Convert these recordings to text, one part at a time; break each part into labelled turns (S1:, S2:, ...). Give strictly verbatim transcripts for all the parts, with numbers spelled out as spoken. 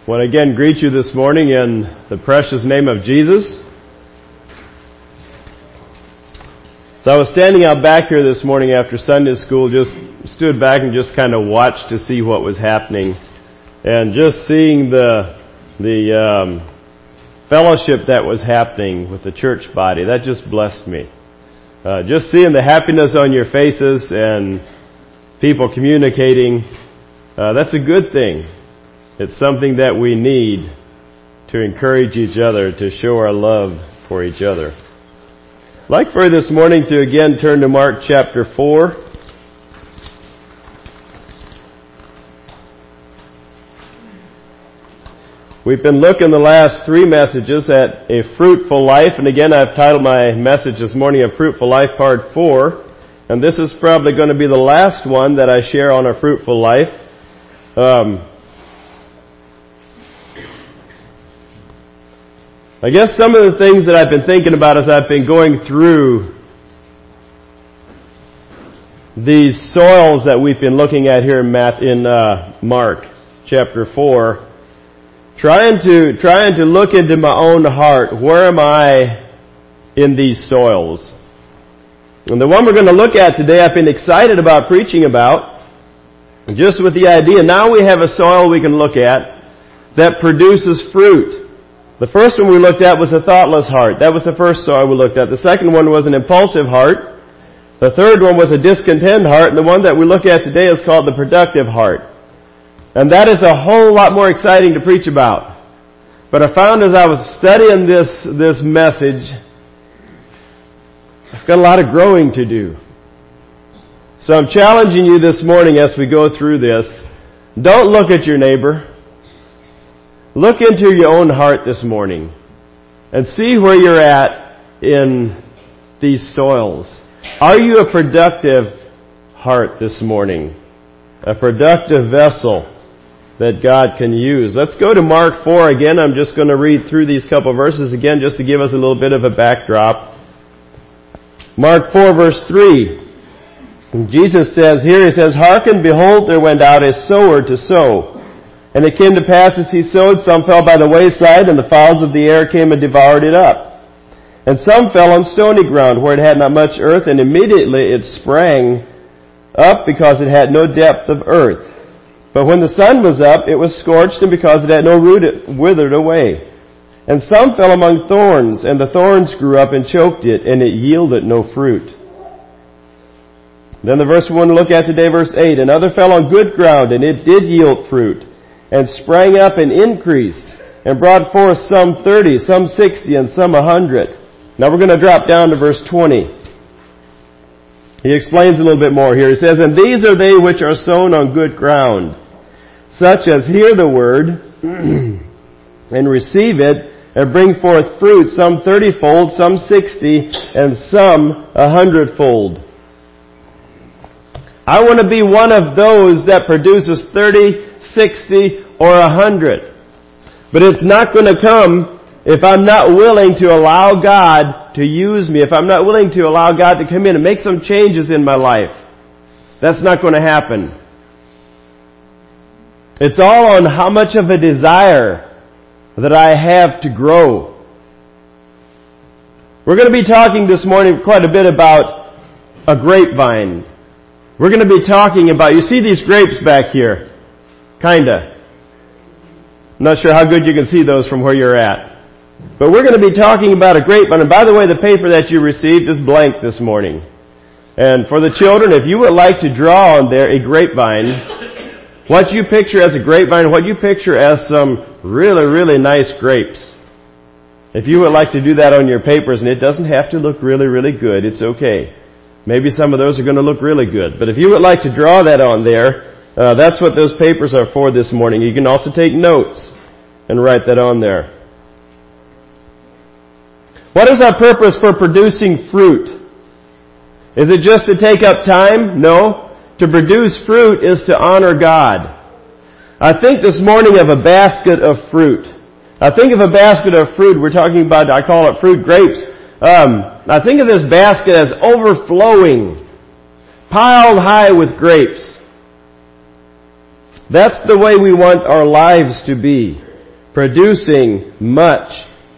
S1: I want to again greet you this morning in the precious name of Jesus. So I was standing out back here this morning after Sunday school, just stood back and just kind of watched to see what was happening. And just seeing the the um, fellowship that was happening with the church body, that just blessed me. Uh, just seeing the happiness on your faces and people communicating, uh, that's a good thing. It's something that we need to encourage each other, to show our love for each other. I'd like for you this morning to again turn to Mark chapter four. We've been looking the last three messages at a fruitful life, and again I've titled my message this morning A Fruitful Life Part four, and this is probably going to be the last one that I share on a fruitful life. Um, I guess some of the things that I've been thinking about as I've been going through these soils that we've been looking at here in, Matt, in uh, Mark chapter four, trying to trying to look into my own heart. Where am I in these soils? And the one we're going to look at today, I've been excited about preaching about, just with the idea. Now we have a soil we can look at that produces fruit. The first one we looked at was a thoughtless heart. That was the first soil we looked at. The second one was an impulsive heart. The third one was a discontent heart. And the one that we look at today is called the productive heart. And that is a whole lot more exciting to preach about. But I found as I was studying this, this message, I've got a lot of growing to do. So I'm challenging you this morning as we go through this. Don't look at your neighbor. Look into your own heart this morning and see where you're at in these soils. Are you a productive heart this morning? A productive vessel that God can use? Let's go to Mark four again. I'm just going to read through these couple verses again just to give us a little bit of a backdrop. Mark four verse three. Jesus says here, He says, "Hearken, behold, there went out a sower to sow. And it came to pass as he sowed, some fell by the wayside, and the fowls of the air came and devoured it up. And some fell on stony ground, where it had not much earth, and immediately it sprang up, because it had no depth of earth. But when the sun was up, it was scorched, and because it had no root, it withered away. And some fell among thorns, and the thorns grew up and choked it, and it yielded no fruit." Then the verse we want to look at today, verse eight. "And other fell on good ground, and it did yield fruit, and sprang up and increased, and brought forth some thirty, some sixty, and some a hundred." Now we're going to drop down to verse twenty. He explains a little bit more here. He says, "And these are they which are sown on good ground, such as hear the word, and receive it, and bring forth fruit, some thirtyfold, some sixty, and some a hundredfold." I want to be one of those that produces thirty, sixty, or a hundred. But it's not going to come if I'm not willing to allow God to use me, if I'm not willing to allow God to come in and make some changes in my life. That's not going to happen. It's all on how much of a desire that I have to grow. We're going to be talking this morning quite a bit about a grapevine. We're going to be talking about, you see these grapes back here? Kinda. I'm not sure how good you can see those from where you're at. But we're going to be talking about a grapevine. And by the way, the paper that you received is blank this morning. And for the children, if you would like to draw on there a grapevine, what you picture as a grapevine, what you picture as some really, really nice grapes. If you would like to do that on your papers, and it doesn't have to look really, really good, it's okay. Maybe some of those are going to look really good. But if you would like to draw that on there, uh, that's what those papers are for this morning. You can also take notes and write that on there. What is our purpose for producing fruit? Is it just to take up time? No. To produce fruit is to honor God. I think this morning of a basket of fruit. I think of a basket of fruit. We're talking about, I call it fruit grapes. Um, I think of this basket as overflowing, piled high with grapes. That's the way we want our lives to be. producing much.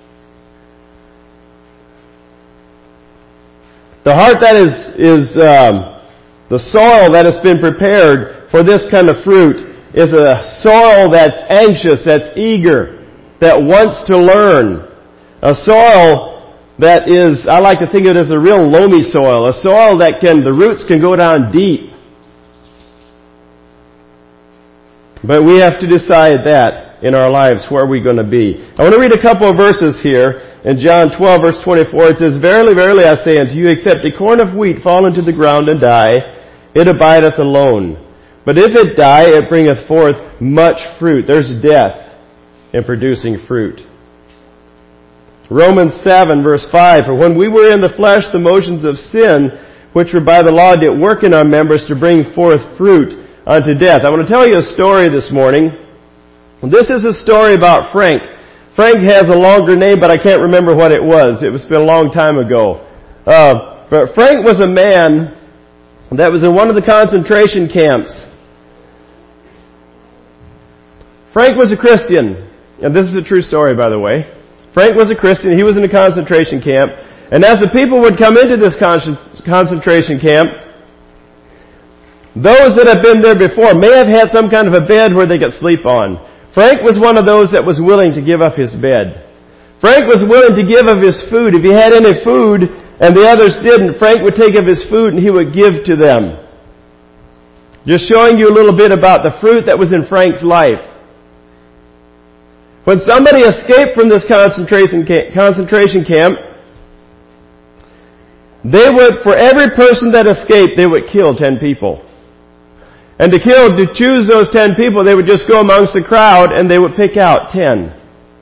S1: The heart that is, is um, the soil that has been prepared for this kind of fruit is a soil that's anxious, that's eager, that wants to learn. A soil that is, I like to think of it as a real loamy soil, a soil that can, the roots can go down deep. But we have to decide that in our lives, where are we going to be? I want to read a couple of verses here. In John twelve, verse twenty-four, it says, Verily, verily, I say unto you, except a corn of wheat fall into the ground and die, it abideth alone. But if it die, it bringeth forth much fruit. There's death in producing fruit. Romans seven, verse five, For when we were in the flesh, the motions of sin, which were by the law, did work in our members to bring forth fruit unto death. I want to tell you a story this morning. This is a story about Frank. Frank has a longer name, but I can't remember what it was. It was been a long time ago. Uh, but Frank was a man that was in one of the concentration camps. Frank was a Christian. And this is a true story, by the way. Frank was a Christian. He was in a concentration camp. And as the people would come into this con- concentration camp, those that had been there before may have had some kind of a bed where they could sleep on. Frank was one of those that was willing to give up his bed. Frank was willing to give of his food. If he had any food and the others didn't, Frank would take of his food and he would give to them. Just showing you a little bit about the fruit that was in Frank's life. When somebody escaped from this concentration camp, concentration camp, they would, for every person that escaped, they would kill ten people. And to kill, to choose those ten people, they would just go amongst the crowd and they would pick out ten.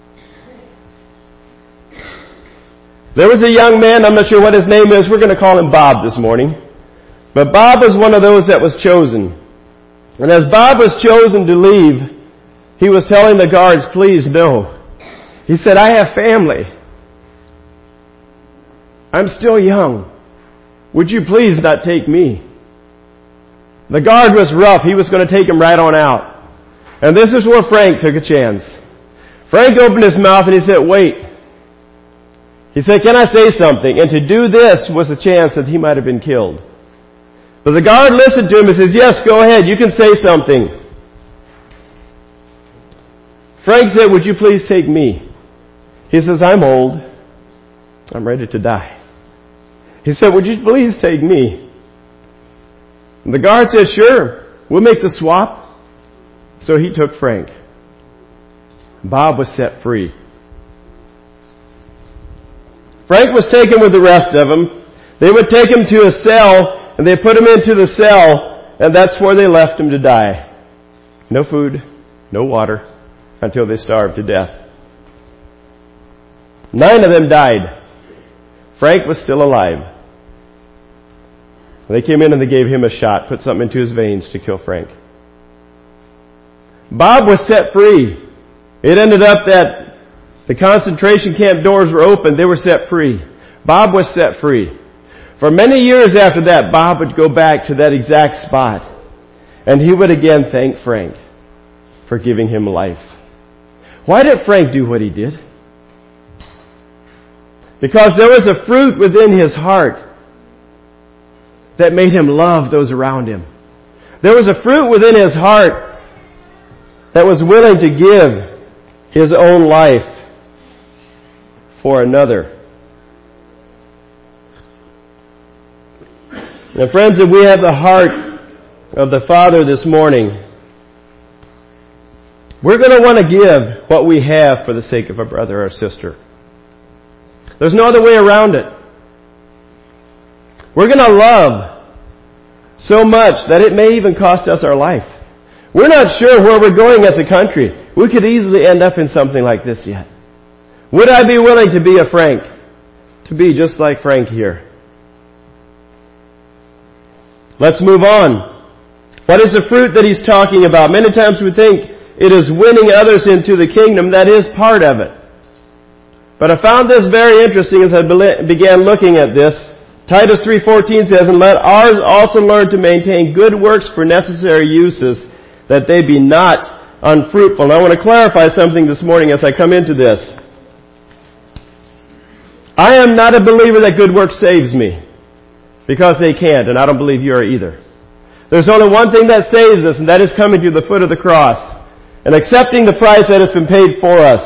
S1: There was a young man, I'm not sure what his name is, we're going to call him Bob this morning. But Bob was one of those that was chosen. And as Bob was chosen to leave, he was telling the guards, please no. He said, I have family. I'm still young. Would you please not take me? The guard was rough. He was going to take him right on out. And this is where Frank took a chance. Frank opened his mouth and he said, wait. He said, can I say something? And to do this was a chance that he might have been killed. But the guard listened to him and says, yes, go ahead. You can say something. Frank said, would you please take me? He says, I'm old. I'm ready to die. He said, would you please take me? And the guard said, sure, we'll make the swap. So he took Frank. Bob was set free. Frank was taken with the rest of them. They would take him to a cell, and they put him into the cell, and that's where they left him to die. No food, no water, until they starved to death. Nine of them died. Frank was still alive. They came in and they gave him a shot, put something into his veins to kill Frank. Bob was set free. It ended up that the concentration camp doors were open. They were set free. Bob was set free. For many years after that, Bob would go back to that exact spot. And he would again thank Frank for giving him life. Why did Frank do what he did? Because there was a fruit within his heart that made him love those around him. There was a fruit within his heart that was willing to give his own life for another. And friends, if we have the heart of the Father this morning, we're going to want to give what we have for the sake of a brother or sister. There's no other way around it. We're going to love so much that it may even cost us our life. We're not sure where we're going as a country. We could easily end up in something like this yet. Would I be willing to be a Frank? To be just like Frank here? Let's move on. What is the fruit that he's talking about? Many times we think it is winning others into the kingdom. That is part of it. But I found this very interesting as I began looking at this. Titus three fourteen says, and let ours also learn to maintain good works for necessary uses, that they be not unfruitful. And I want to clarify something this morning as I come into this. I am not a believer that good work saves me, because they can't, and I don't believe you are either. There's only one thing that saves us, and that is coming to the foot of the cross and accepting the price that has been paid for us.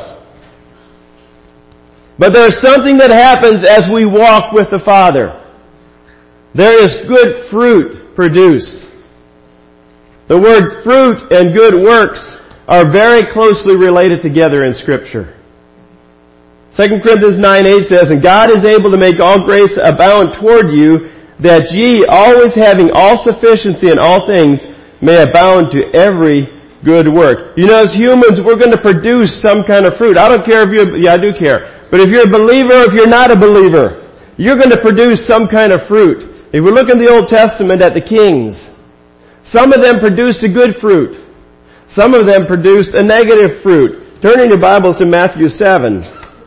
S1: But there's something that happens as we walk with the Father. There is good fruit produced. The word fruit and good works are very closely related together in Scripture. Second Corinthians nine eight says, "And God is able to make all grace abound toward you, that ye, always having all sufficiency in all things, may abound to every good work." You know, as humans, we're going to produce some kind of fruit. I don't care if you're, yeah, I do care. But if you're a believer or if you're not a believer, you're going to produce some kind of fruit. If we look in the Old Testament at the kings, some of them produced a good fruit. Some of them produced a negative fruit. Turning your Bibles to Matthew seven.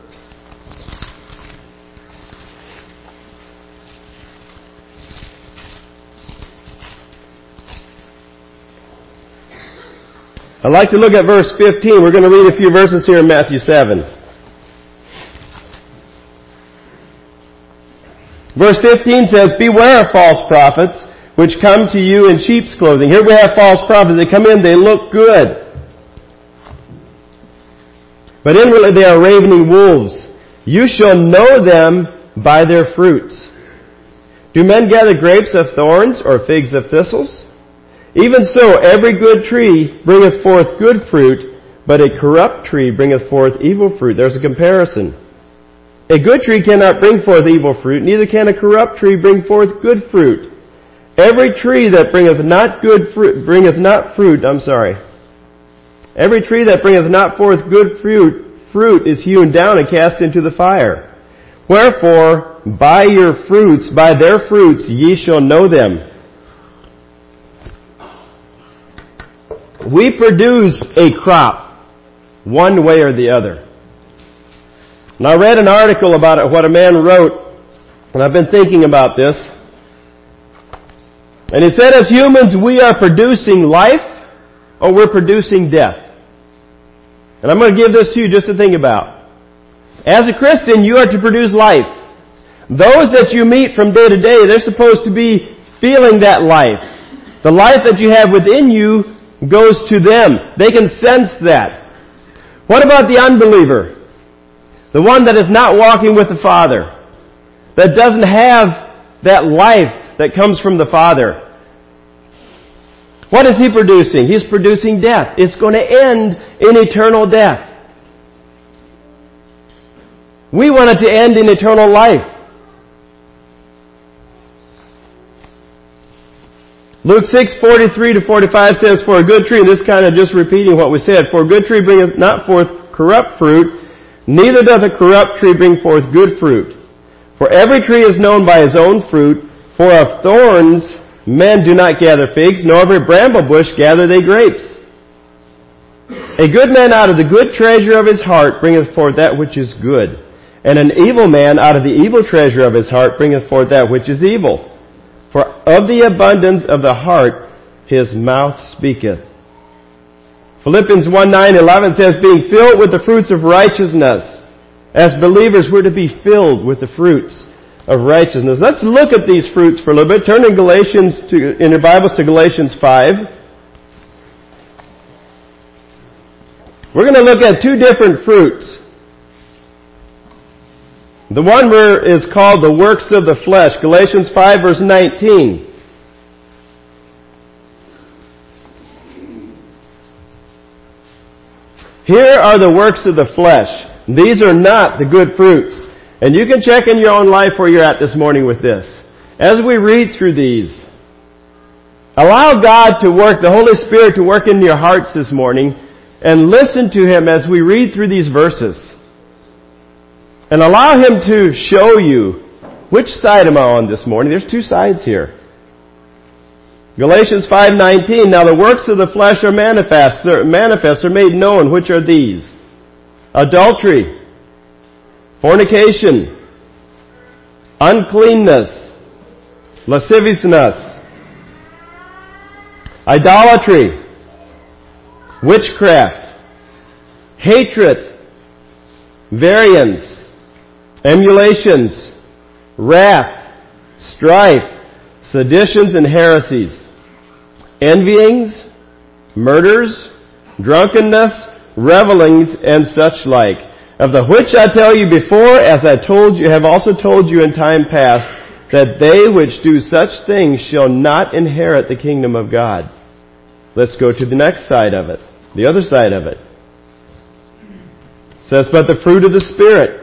S1: I'd like to look at verse fifteen. We're going to read a few verses here in Matthew seven. Verse fifteen says, "Beware of false prophets, which come to you in sheep's clothing." Here we have false prophets. They come in, they look good. But inwardly they are ravening wolves. You shall know them by their fruits. Do men gather grapes of thorns or figs of thistles? Even so, every good tree bringeth forth good fruit, but a corrupt tree bringeth forth evil fruit. There's a comparison. A good tree cannot bring forth evil fruit, neither can a corrupt tree bring forth good fruit. Every tree that bringeth not good fruit, bringeth not fruit, I'm sorry. Every tree that bringeth not forth good fruit, fruit is hewn down and cast into the fire. Wherefore, by your fruits, by their fruits, ye shall know them. We produce a crop, one way or the other. And I read an article about it, what a man wrote, and I've been thinking about this. And he said, as humans, we are producing life, or we're producing death. And I'm going to give this to you just to think about. As a Christian, you are to produce life. Those that you meet from day to day, they're supposed to be feeling that life. The life that you have within you goes to them. They can sense that. What about the unbeliever? The one that is not walking with the Father. That doesn't have that life that comes from the Father. What is he producing? He's producing death. It's going to end in eternal death. We want it to end in eternal life. Luke six, forty-three to forty-five says, "For a good tree," this kind of just repeating what we said, "For a good tree bringeth not forth corrupt fruit, neither doth a corrupt tree bring forth good fruit. For every tree is known by his own fruit, for of thorns men do not gather figs, nor of a bramble bush gather they grapes. A good man out of the good treasure of his heart bringeth forth that which is good, and an evil man out of the evil treasure of his heart bringeth forth that which is evil. For of the abundance of the heart his mouth speaketh." Philippians one, nine, eleven says, "Being filled with the fruits of righteousness." As believers, we're to be filled with the fruits of righteousness. Let's look at these fruits for a little bit. Turn in Galatians to, in your Bibles to Galatians five. We're going to look at two different fruits. The one is called the works of the flesh. Galatians five, verse nineteen. Here are the works of the flesh. These are not the good fruits. And you can check in your own life where you're at this morning with this. As we read through these, allow God to work, the Holy Spirit to work in your hearts this morning, and listen to Him as we read through these verses. And allow Him to show you, which side am I on this morning? There's two sides here. Galatians five nineteen, "Now the works of the flesh are manifest, they're manifest, are made known. Which are these? Adultery, fornication, uncleanness, lasciviousness, idolatry, witchcraft, hatred, variance, emulations, wrath, strife, seditions and heresies, envyings, murders, drunkenness, revelings, and such like, of the which I tell you before, as I told you, have also told you in time past, that they which do such things shall not inherit the kingdom of God. Let's go to the next side of it, the other side of it. It says, but the fruit of the Spirit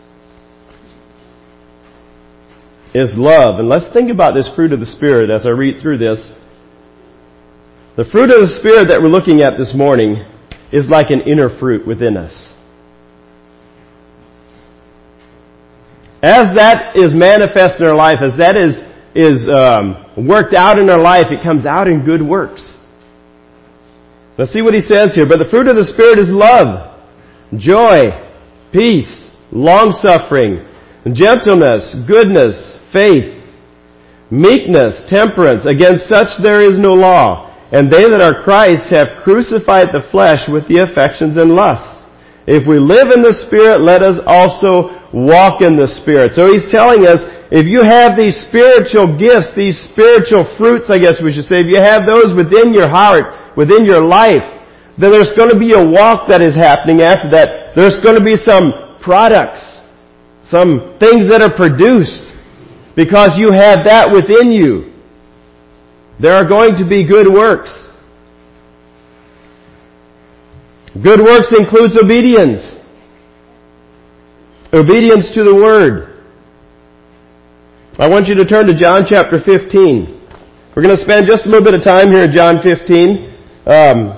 S1: is love. And let's think about this fruit of the Spirit as I read through this. The fruit of the Spirit that we're looking at this morning is like an inner fruit within us. As that is manifest in our life, as that is, is um, worked out in our life, it comes out in good works. Let's see what he says here. But the fruit of the Spirit is love, joy, peace, long-suffering, gentleness, goodness, faith, meekness, temperance. Against such there is no law. And they that are Christ have crucified the flesh with the affections and lusts. If we live in the Spirit, let us also walk in the Spirit. So he's telling us, if you have these spiritual gifts, these spiritual fruits, I guess we should say, if you have those within your heart, within your life, then there's going to be a walk that is happening after that. There's going to be some products, some things that are produced because you have that within you. There are going to be good works. Good works includes obedience. Obedience to the Word. I want you to turn to John chapter fifteen. We're going to spend just a little bit of time here in John fifteen. Um,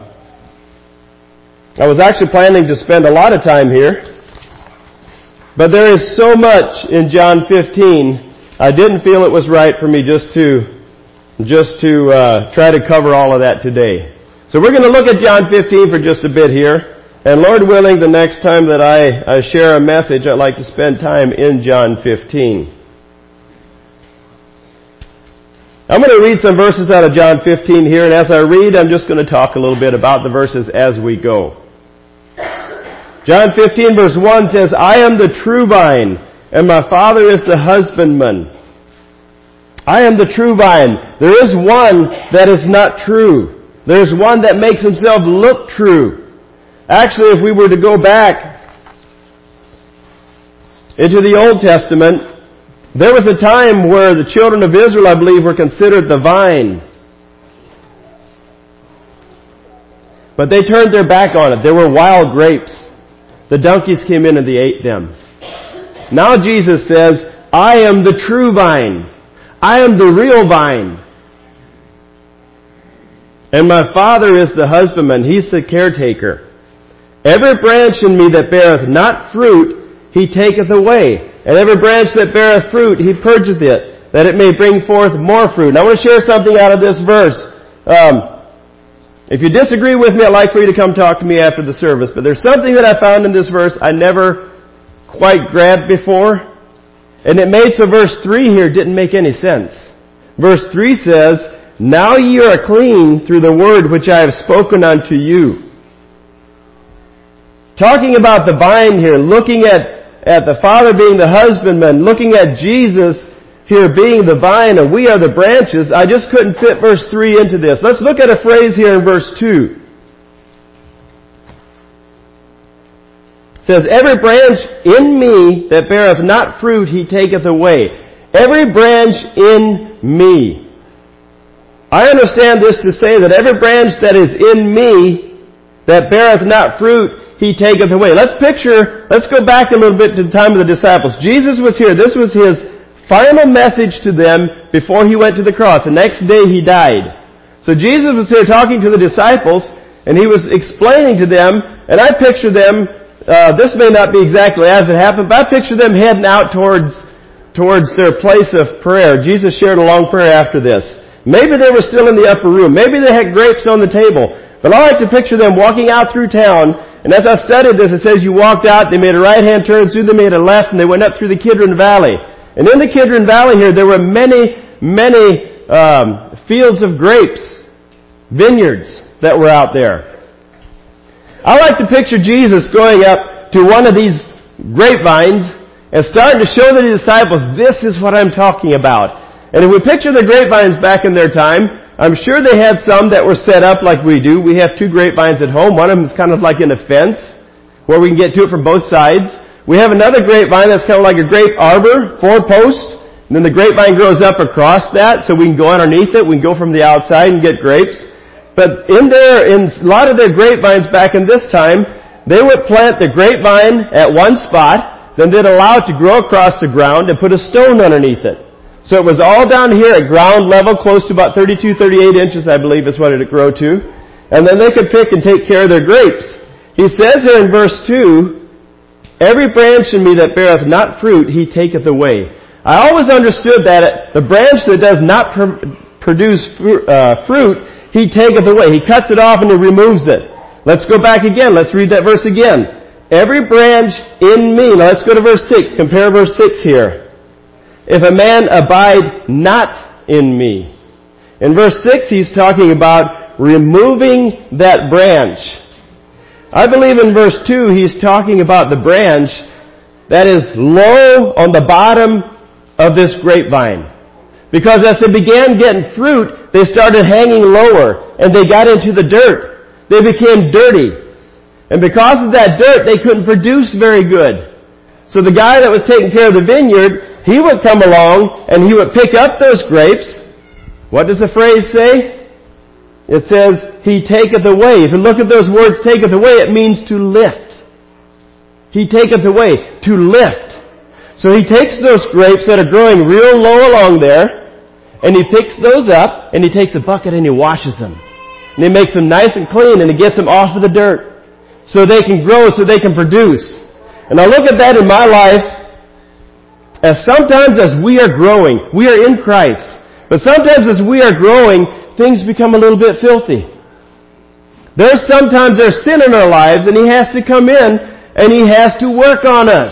S1: I was actually planning to spend a lot of time here, but there is so much in John fifteen, I didn't feel it was right for me just to just to uh, try to cover all of that today. So we're going to look at John fifteen for just a bit here. And Lord willing, the next time that I, I share a message, I'd like to spend time in John fifteen. I'm going to read some verses out of John fifteen here, and as I read, I'm just going to talk a little bit about the verses as we go. John fifteen verse one says, I am the true vine, and my Father is the husbandman. I am the true vine. There is one that is not true. There's one that makes himself look true. Actually, if we were to go back into the Old Testament, there was a time where the children of Israel, I believe, were considered the vine. But they turned their back on it. There were wild grapes. The donkeys came in and they ate them. Now Jesus says, I am the true vine. I am the real vine. And my Father is the husbandman. He's the caretaker. Every branch in me that beareth not fruit, He taketh away. And every branch that beareth fruit, He purgeth it, that it may bring forth more fruit. And I want to share something out of this verse. Um, if you disagree with me, I'd like for you to come talk to me after the service. But there's something that I found in this verse I never quite grabbed before. And it made so verse three here didn't make any sense. Verse three says, Now ye are clean through the word which I have spoken unto you. Talking about the vine here, looking at, at the Father being the husbandman, looking at Jesus here being the vine and we are the branches, I just couldn't fit verse three into this. Let's look at a phrase here in verse two. It says, Every branch in me that beareth not fruit, He taketh away. Every branch in me. I understand this to say that every branch that is in me that beareth not fruit, He taketh away. Let's picture, let's go back a little bit to the time of the disciples. Jesus was here. This was His final message to them before He went to the cross. The next day He died. So Jesus was here talking to the disciples, and He was explaining to them, and I picture them, uh, this may not be exactly as it happened, but I picture them heading out towards, towards their place of prayer. Jesus shared a long prayer after this. Maybe they were still in the upper room. Maybe they had grapes on the table. But I like to picture them walking out through town, and as I studied this, it says you walked out, they made a right-hand turn, soon they made a left, and they went up through the Kidron Valley. And in the Kidron Valley here, there were many, many um, fields of grapes, vineyards that were out there. I like to picture Jesus going up to one of these grapevines and starting to show the disciples, this is what I'm talking about. And if we picture the grapevines back in their time, I'm sure they had some that were set up like we do. We have two grapevines at home. One of them is kind of like in a fence where we can get to it from both sides. We have another grapevine that's kind of like a grape arbor, four posts. And then the grapevine grows up across that so we can go underneath it. We can go from the outside and get grapes. But in there, in a lot of their grapevines back in this time, they would plant the grapevine at one spot, then they'd allow it to grow across the ground and put a stone underneath it. So it was all down here at ground level, close to about thirty-two, thirty-eight inches, I believe is what it would grow to. And then they could pick and take care of their grapes. He says here in verse two, every branch in me that beareth not fruit, he taketh away. I always understood that the branch that does not pr- produce fru- uh, fruit, he taketh away. He cuts it off and he removes it. Let's go back again. Let's read that verse again. Every branch in me. Now let's go to verse six. Compare verse six here. If a man abide not in me. In verse six, he's talking about removing that branch. I believe in verse two, he's talking about the branch that is low on the bottom of this grapevine. Because as they began getting fruit, they started hanging lower, and they got into the dirt. They became dirty. And because of that dirt, they couldn't produce very good. So the guy that was taking care of the vineyard, he would come along and he would pick up those grapes. What does the phrase say? It says, he taketh away. If you look at those words, taketh away, it means to lift. He taketh away, to lift. So he takes those grapes that are growing real low along there, and he picks those up, and he takes a bucket and he washes them. And he makes them nice and clean, and he gets them off of the dirt so they can grow, so they can produce. And I look at that in my life as sometimes as we are growing, we are in Christ, but sometimes as we are growing, things become a little bit filthy. There's sometimes there's sin in our lives, and He has to come in and He has to work on us.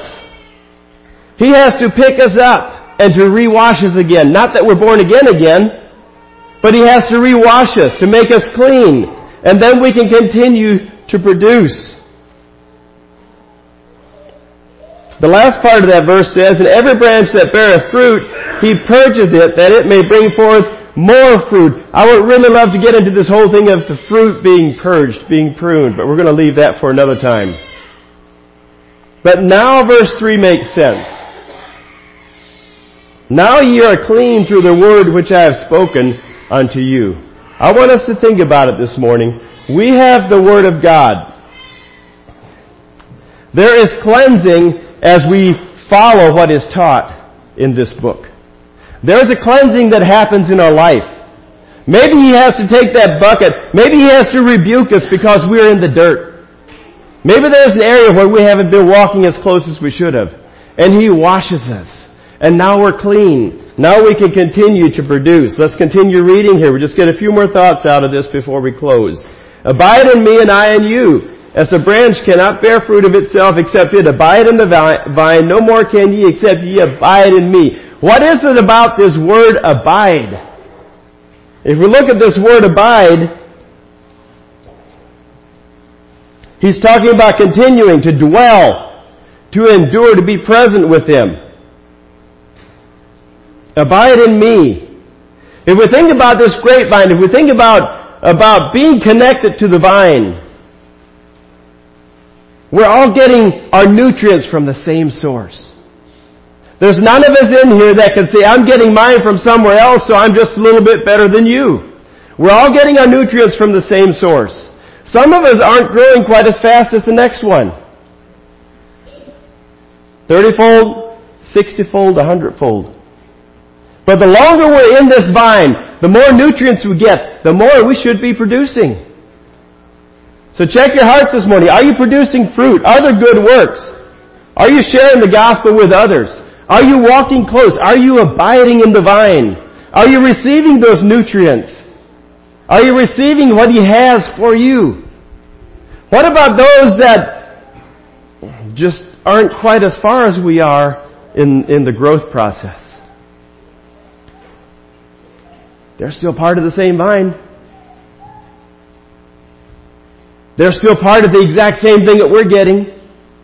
S1: He has to pick us up and to rewash us again. Not that we're born again again, but He has to rewash us, to make us clean, and then we can continue to produce. The last part of that verse says, and every branch that beareth fruit, He purgeth it, that it may bring forth more fruit. I would really love to get into this whole thing of the fruit being purged, being pruned, but we're going to leave that for another time. But now verse three makes sense. Now ye are clean through the word which I have spoken unto you. I want us to think about it this morning. We have the Word of God. There is cleansing as we follow what is taught in this book. There's a cleansing that happens in our life. Maybe He has to take that bucket. Maybe He has to rebuke us because we're in the dirt. Maybe there's an area where we haven't been walking as close as we should have. And He washes us. And now we're clean. Now we can continue to produce. Let's continue reading here. We'll just get a few more thoughts out of this before we close. Abide in me and I in you. As a branch cannot bear fruit of itself except it abide in the vine, no more can ye except ye abide in me. What is it about this word abide? If we look at this word abide, He's talking about continuing to dwell, to endure, to be present with Him. Abide in me. If we think about this grapevine, if we think about, about being connected to the vine, we're all getting our nutrients from the same source. There's none of us in here that can say, I'm getting mine from somewhere else, so I'm just a little bit better than you. We're all getting our nutrients from the same source. Some of us aren't growing quite as fast as the next one. thirty-fold, sixty-fold, one hundred-fold. But the longer we're in this vine, the more nutrients we get, the more we should be producing. So check your hearts this morning. Are you producing fruit? Are there good works? Are you sharing the gospel with others? Are you walking close? Are you abiding in the vine? Are you receiving those nutrients? Are you receiving what He has for you? What about those that just aren't quite as far as we are in, in the growth process? They're still part of the same vine. They're still part of the exact same thing that we're getting.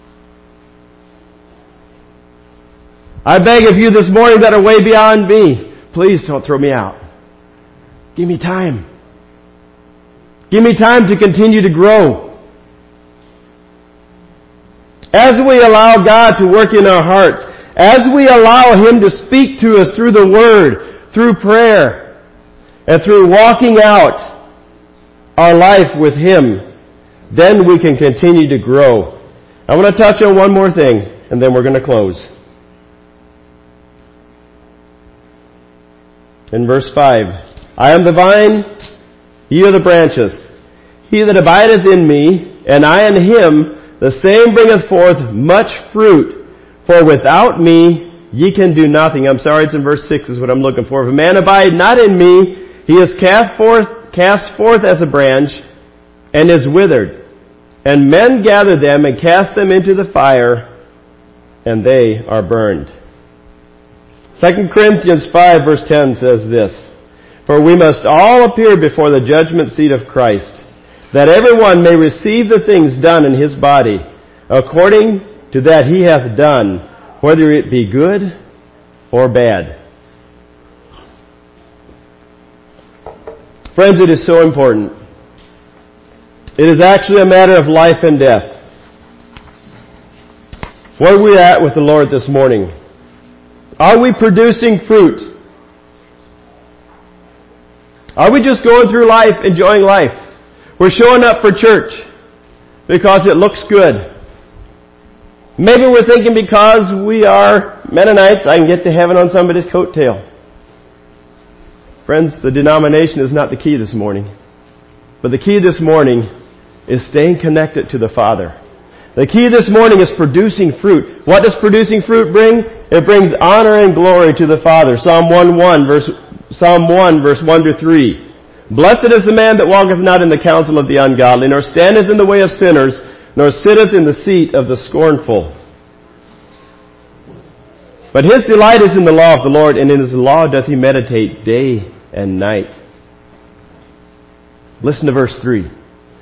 S1: I beg of you this morning that are way beyond me, please don't throw me out. Give me time. Give me time to continue to grow. As we allow God to work in our hearts, as we allow Him to speak to us through the Word, through prayer, and through walking out our life with Him, then we can continue to grow. I want to touch on one more thing, and then we're going to close. In verse five, I am the vine, ye are the branches. He that abideth in me, and I in him, the same bringeth forth much fruit. For without me ye can do nothing. I'm sorry, it's in verse six is what I'm looking for. If a man abide not in me, he is cast forth, cast forth as a branch, and is withered. And men gather them and cast them into the fire, and they are burned. Second Corinthians five verse ten says this, For we must all appear before the judgment seat of Christ, that everyone may receive the things done in his body, according to that he hath done, whether it be good or bad. Friends, it is so important. It is actually a matter of life and death. Where are we at with the Lord this morning? Are we producing fruit? Are we just going through life, enjoying life? We're showing up for church because it looks good. Maybe we're thinking because we are Mennonites, I can get to heaven on somebody's coattail. Friends, the denomination is not the key this morning. But the key this morning is staying connected to the Father. The key this morning is producing fruit. What does producing fruit bring? It brings honor and glory to the Father. Psalm one one, verse, Psalm one, verse one to three. Blessed is the man that walketh not in the counsel of the ungodly, nor standeth in the way of sinners, nor sitteth in the seat of the scornful. But his delight is in the law of the Lord, and in his law doth he meditate day and night. Listen to verse three.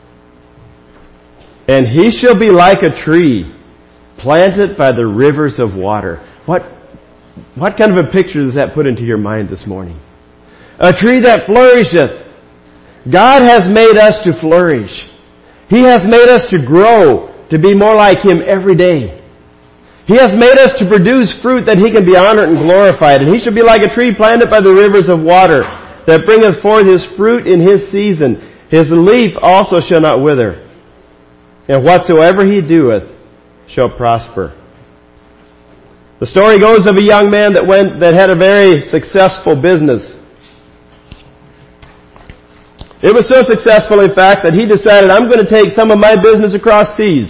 S1: And he shall be like a tree planted by the rivers of water. What, what kind of a picture does that put into your mind this morning? A tree that flourisheth. God has made us to flourish. He has made us to grow, to be more like Him every day. He has made us to produce fruit that He can be honored and glorified. And He shall be like a tree planted by the rivers of water, that bringeth forth his fruit in his season. His leaf also shall not wither. And whatsoever he doeth shall prosper. The story goes of a young man that went that had a very successful business. It was so successful, in fact, that he decided, I'm going to take some of my business across seas.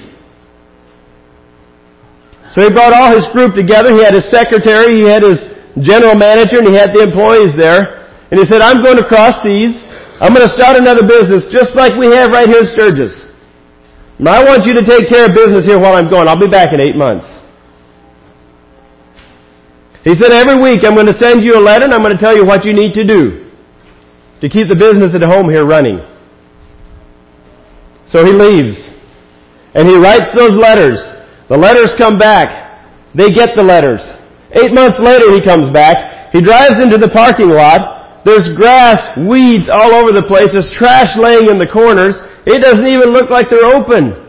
S1: So he brought all his group together. He had his secretary, he had his general manager, and he had the employees there. And he said, I'm going to cross seas. I'm going to start another business just like we have right here in Sturgis. And I want you to take care of business here while I'm going. I'll be back in eight months. He said, every week I'm going to send you a letter and I'm going to tell you what you need to do to keep the business at home here running. So he leaves. And he writes those letters. The letters come back. They get the letters. Eight months later he comes back. He drives into the parking lot. There's grass, weeds all over the place. There's trash laying in the corners. It doesn't even look like they're open.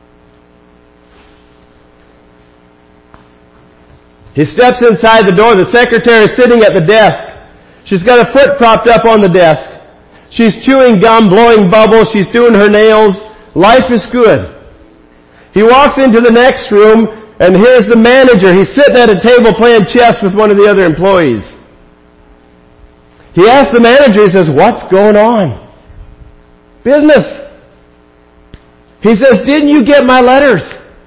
S1: He steps inside the door. The secretary is sitting at the desk. She's got a foot propped up on the desk. She's chewing gum, blowing bubbles. She's doing her nails. Life is good. He walks into the next room, and here's the manager. He's sitting at a table playing chess with one of the other employees. He asks the manager, he says, what's going on? Business. He says, didn't you get my letters?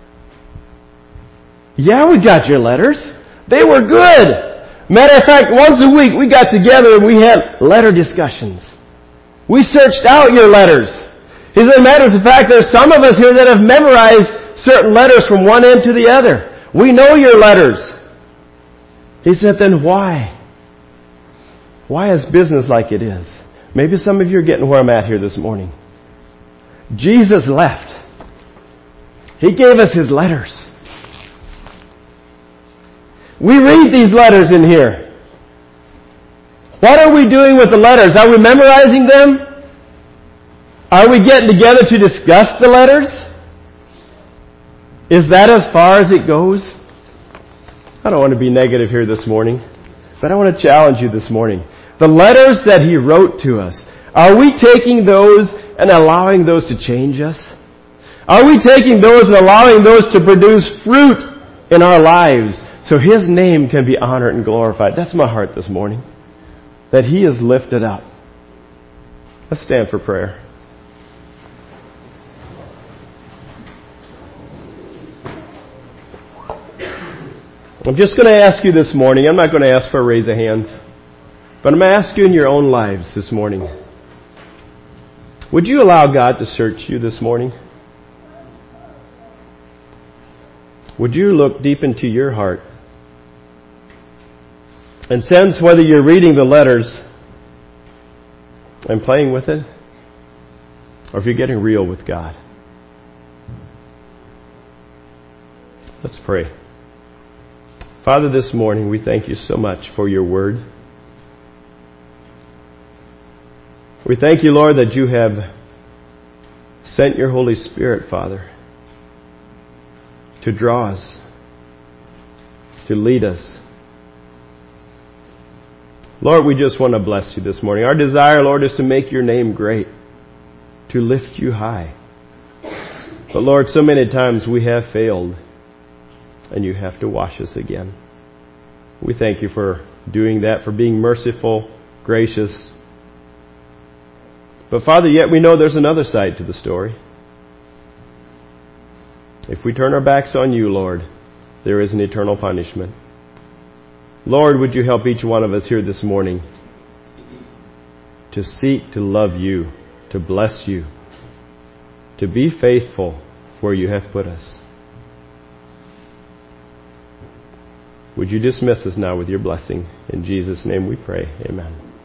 S1: Yeah, we got your letters. They were good. Matter of fact, once a week we got together and we had letter discussions. We searched out your letters. He said, matters of fact, there's some of us here that have memorized certain letters from one end to the other. We know your letters. He said, then why? Why is business like it is? Maybe some of you are getting where I'm at here this morning. Jesus left. He gave us His letters. We read these letters in here. What are we doing with the letters? Are we memorizing them? Are we getting together to discuss the letters? Is that as far as it goes? I don't want to be negative here this morning, but I want to challenge you this morning. The letters that He wrote to us, are we taking those and allowing those to change us? Are we taking those and allowing those to produce fruit in our lives so His name can be honored and glorified? That's my heart this morning, that He is lifted up. Let's stand for prayer. I'm just going to ask you this morning, I'm not going to ask for a raise of hands, but I'm going to ask you in your own lives this morning. Would you allow God to search you this morning? Would you look deep into your heart and sense whether you're reading the letters and playing with it, or if you're getting real with God? Let's pray. Father, this morning we thank You so much for Your word. We thank You, Lord, that You have sent Your Holy Spirit, Father, to draw us, to lead us. Lord, we just want to bless You this morning. Our desire, Lord, is to make Your name great, to lift You high. But Lord, so many times we have failed, and You have to wash us again. We thank You for doing that, for being merciful, gracious. But Father, yet we know there's another side to the story. If we turn our backs on You, Lord, there is an eternal punishment. Lord, would You help each one of us here this morning to seek to love You, to bless You, to be faithful where You have put us. Would You dismiss us now with Your blessing? In Jesus' name we pray. Amen.